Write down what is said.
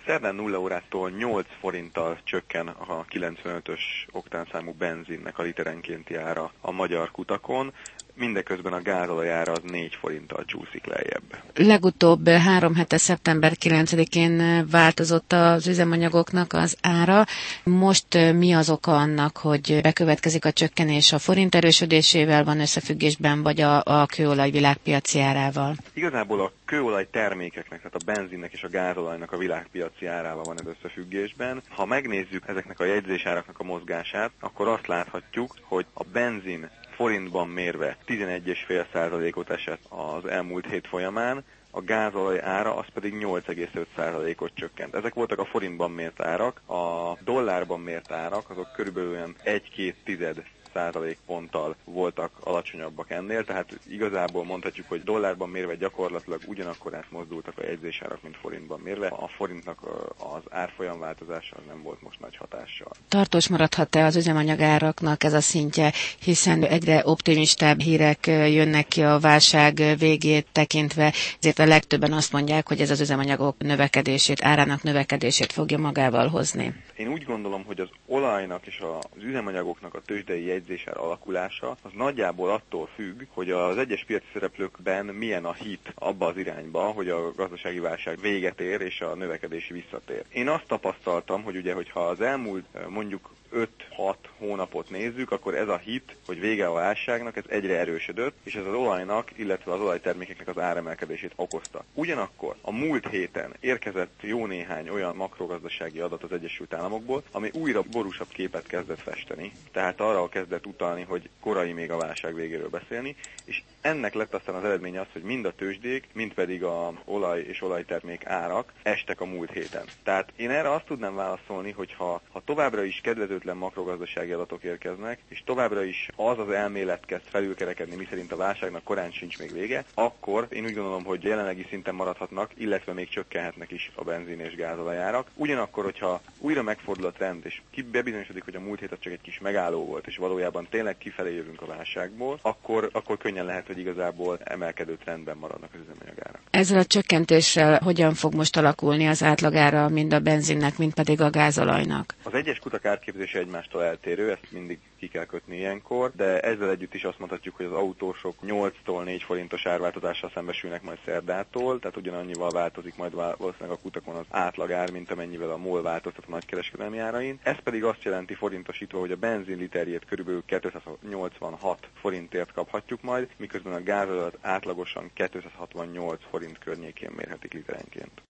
Szerdán 0 órától 8 forinttal csökken a 95-ös oktánszámú benzinnek a literenkénti ára a magyar kutakon, mindeközben a gázolaj ára az 4 forinttal csúszik lejjebb. Legutóbb 3 hete szeptember 9-én változott az üzemanyagoknak az ára. Most mi az oka annak, hogy bekövetkezik a csökkenés? A forint erősödésével van összefüggésben, vagy a kőolaj világpiaci árával? Igazából a kőolaj termékeknek, tehát a benzinnek és a gázolajnak a világpiaci árával van ez összefüggésben. Ha megnézzük ezeknek a jegyzésáraknak a mozgását, akkor azt láthatjuk, hogy a benzin forintban mérve 11,5%-ot esett az elmúlt hét folyamán, a gázolaj ára az pedig 8,5%-ot csökkent. Ezek voltak a forintban mért árak, a dollárban mért árak azok körülbelül olyan 1,2 ponttal voltak alacsonyabbak ennél, tehát igazából mondhatjuk, hogy dollárban mérve gyakorlatilag ugyanakkor mozdultak a jegyzésárak, mint forintban mérve. A forintnak az árfolyam változása nem volt most nagy hatással. Tartós maradhat-e az üzemanyagáraknak ez a szintje, hiszen egyre optimistább hírek jönnek ki a válság végét tekintve, ezért a legtöbben azt mondják, hogy ez az üzemanyagok növekedését, árának növekedését fogja magával hozni. Én úgy gondolom, hogy az olajnak és az üzemanyagoknak a tőzsdei jegyzésár alakulása az nagyjából attól függ, hogy az egyes piaci szereplőkben milyen a hit abba az irányba, hogy a gazdasági válság véget ér és a növekedési visszatér. Én azt tapasztaltam, hogy ugye, hogyha az elmúlt mondjuk 5-6 hónapot nézzük, akkor ez a hit, hogy vége a válságnak, ez egyre erősödött, és ez az olajnak, illetve az olajtermékeknek az áremelkedését okozta. Ugyanakkor a múlt héten érkezett jó néhány olyan makrogazdasági adat az Egyesült Államokból, ami újra borúsabb képet kezdett festeni, tehát arra kezdett utalni, hogy korai még a válság végéről beszélni, és ennek lett aztán az eredménye az, hogy mind a tőzsdék, mind pedig a olaj és olajtermék árak estek a múlt héten. Tehát én erre azt tudnám válaszolni, hogy ha továbbra is kedvezőtlen makrogazdasági adatok érkeznek, és továbbra is az az elmélet kezd felülkerekedni, miszerint a válságnak korán sincs még vége, akkor én úgy gondolom, hogy jelenlegi szinten maradhatnak, illetve még csökkenhetnek is a benzin és gázolajárak. Ugyanakkor, hogyha újra megfordul a trend, és bebizonyosodik, hogy a múlt hét az csak egy kis megálló volt, és valójában tényleg kifelé jövünk a válságból, akkor könnyen lehet, hogy igazából emelkedő trendben maradnak az üzemanyagárak. Ezzel a csökkentéssel hogyan fog most alakulni az átlagára mind a benzinnek, mind pedig a gázolajnak? Az egyes kutak árképzése egymástól eltérő, ezt mindig ki kell kötni ilyenkor, de ezzel együtt is azt mondhatjuk, hogy az autósok 8-tól 4 forintos árváltozással szembesülnek majd szerdától, tehát ugyanannyival változik majd valószínűleg a kutakon az átlagár, mint amennyivel a MOL változtat a nagykereskedelmi árain. Ez pedig azt jelenti fordítosítva, hogy a benzin literjét körülbelül 286 forintért kaphatjuk majd, miközben a gázolajat átlagosan 268 forint környékén mérhetik literenként.